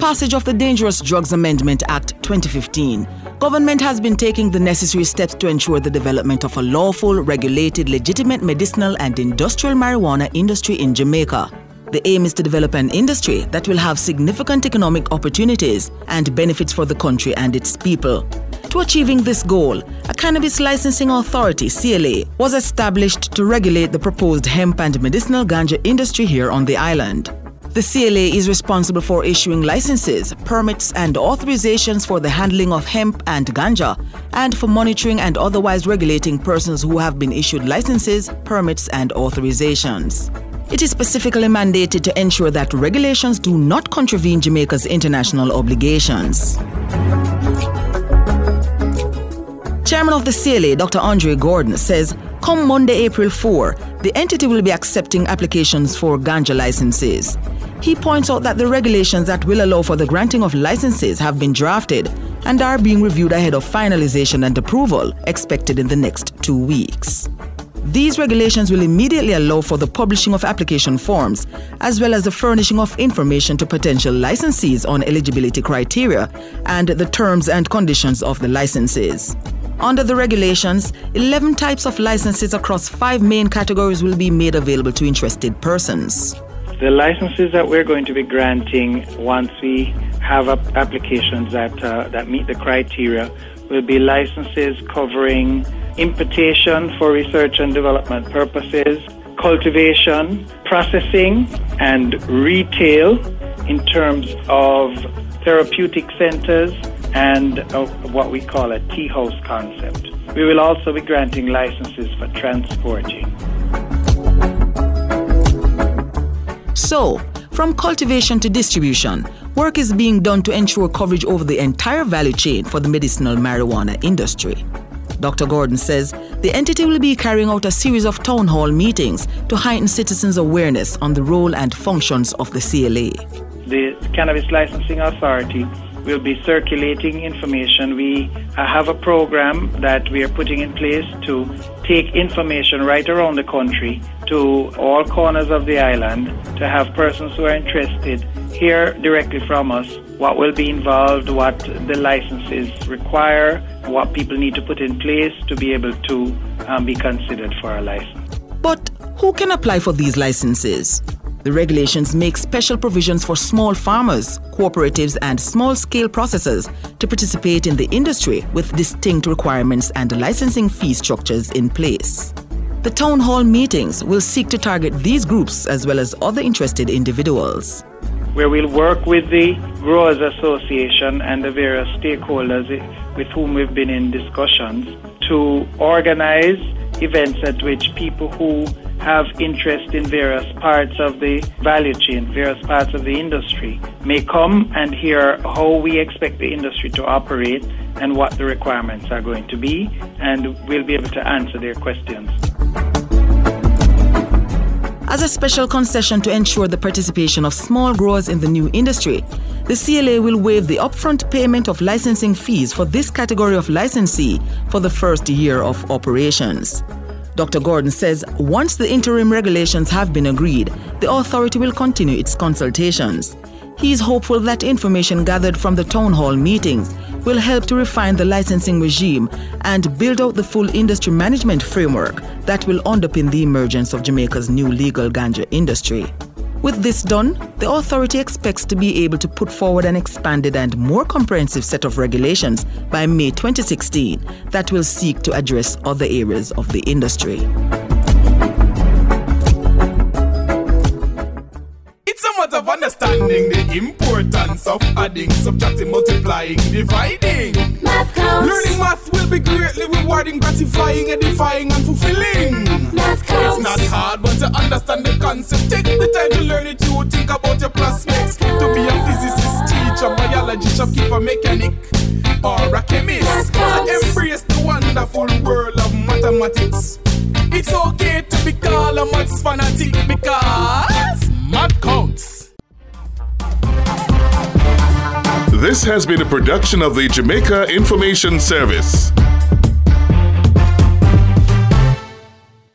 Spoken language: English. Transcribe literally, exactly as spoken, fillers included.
passage of the Dangerous Drugs Amendment Act twenty fifteen, government has been taking the necessary steps to ensure the development of a lawful, regulated, legitimate medicinal and industrial marijuana industry in Jamaica. The aim is to develop an industry that will have significant economic opportunities and benefits for the country and its people. To achieving this goal, a Cannabis Licensing Authority, C L A, was established to regulate the proposed hemp and medicinal ganja industry here on the island. The C L A is responsible for issuing licenses, permits and authorizations for the handling of hemp and ganja, and for monitoring and otherwise regulating persons who have been issued licenses, permits and authorizations. It is specifically mandated to ensure that regulations do not contravene Jamaica's international obligations. Chairman of the C L A, Doctor Andre Gordon, says come Monday, April fourth, the entity will be accepting applications for ganja licenses. He points out that the regulations that will allow for the granting of licenses have been drafted and are being reviewed ahead of finalization and approval expected in the next two weeks. These regulations will immediately allow for the publishing of application forms, as well as the furnishing of information to potential licensees on eligibility criteria and the terms and conditions of the licenses. Under the regulations, eleven types of licenses across five main categories will be made available to interested persons. The licenses that we're going to be granting once we have applications that uh, that meet the criteria will be licenses covering importation for research and development purposes, cultivation, processing, and retail in terms of therapeutic centers and uh, what we call a tea house concept. We will also be granting licenses for transporting. So, from cultivation to distribution, work is being done to ensure coverage over the entire value chain for the medicinal marijuana industry. Doctor Gordon says the entity will be carrying out a series of town hall meetings to heighten citizens' awareness on the role and functions of the C L A. The Cannabis Licensing Authority will be circulating information. We have a program that we are putting in place to take information right around the country to all corners of the island to have persons who are interested hear directly from us what will be involved, what the licenses require, what people need to put in place to be able to um, be considered for a license. But who can apply for these licenses? The regulations make special provisions for small farmers, cooperatives and small-scale processors to participate in the industry with distinct requirements and licensing fee structures in place. The town hall meetings will seek to target these groups as well as other interested individuals. Where we'll work with the Growers Association and the various stakeholders with whom we've been in discussions to organize events at which people who have interest in various parts of the value chain, various parts of the industry, may come and hear how we expect the industry to operate and what the requirements are going to be, and we'll be able to answer their questions. As a special concession to ensure the participation of small growers in the new industry, the C L A will waive the upfront payment of licensing fees for this category of licensee for the first year of operations. Doctor Gordon says once the interim regulations have been agreed, the authority will continue its consultations. He is hopeful that information gathered from the town hall meetings will help to refine the licensing regime and build out the full industry management framework that will underpin the emergence of Jamaica's new legal ganja industry. With this done, the authority expects to be able to put forward an expanded and more comprehensive set of regulations by May twenty sixteen that will seek to address other areas of the industry. It's a matter of understanding the importance of adding, subtracting, multiplying, dividing. Math counts. Learning math will be greatly rewarding, gratifying, edifying, and fulfilling. Math counts. It's not hard, but to understand the concept, take the time to learn it. You think about your prospects. To be a physicist, teacher, biologist, shopkeeper, mechanic, or a chemist. So embrace the wonderful world of mathematics. It's okay to be called a maths fanatic because math counts. This has been a production of the Jamaica Information Service.